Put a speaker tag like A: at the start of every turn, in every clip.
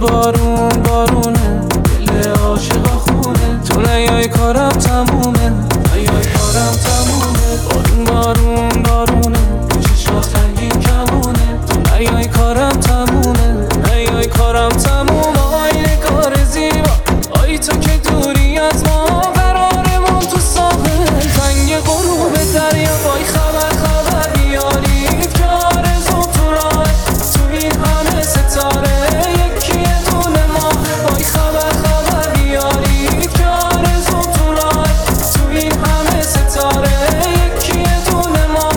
A: بارون بارونه، دل عاشقا خونه. تو نیای کارم تمومه، نیای کارم تمومه. بارون بارون بارونه، چشمات رنگین کمونه. تو نیای کارم تمومه، نیای کارم تمومه. آی کار زیبا، آی تو که دوری از ما، قرارمون تو ساحل تنگ غروب دریا. وای خبر خبر بیارید که آرزو تو راه، تو این همه ستاره یکی یه دونه ماه. وای خبر خبر بیارید که آرزو تو راه، تو این همه ستاره یکی یه دونه ماه.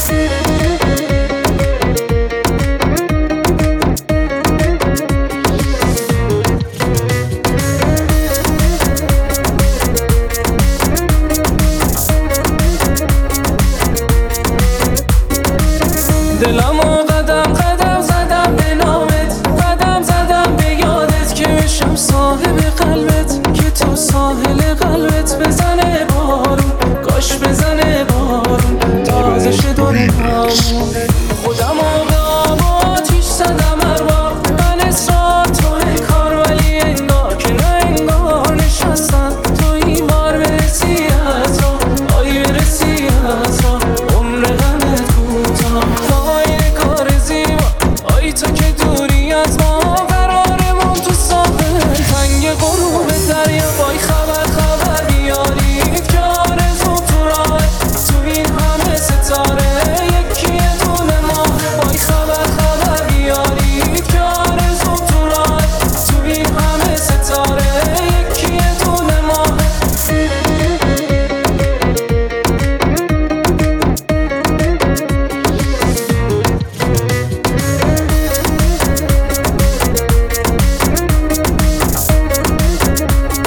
A: دلمو قدم قدم زدم به نامت، قدم زدم به یادت که بشم صاحب قلبت، که تو ساحل قلبت بزنه بارون، کاش بزنه بارون تازه شه دنیام. خودم به آب و آتیش زدم هر بار، من اصرار توی کار، ولی انگار که نه انگار نشستم تو این بار. برسی از را، آی برسی از را، عمر غمت کوتاه. آی کار زیبا، آی تو که دوری از ما، قرارمون تو ساحل تنگ غروب دریا. وای خبر خبر بیارید که آرزو تو راه، تو این همه ستاره یکی یه دونه ماه. وای خبر خبر بیارید که آرزو تو راه، تو این همه ستاره یکی یه دونه ماه.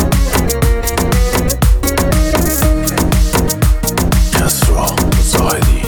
B: Castro Zahidi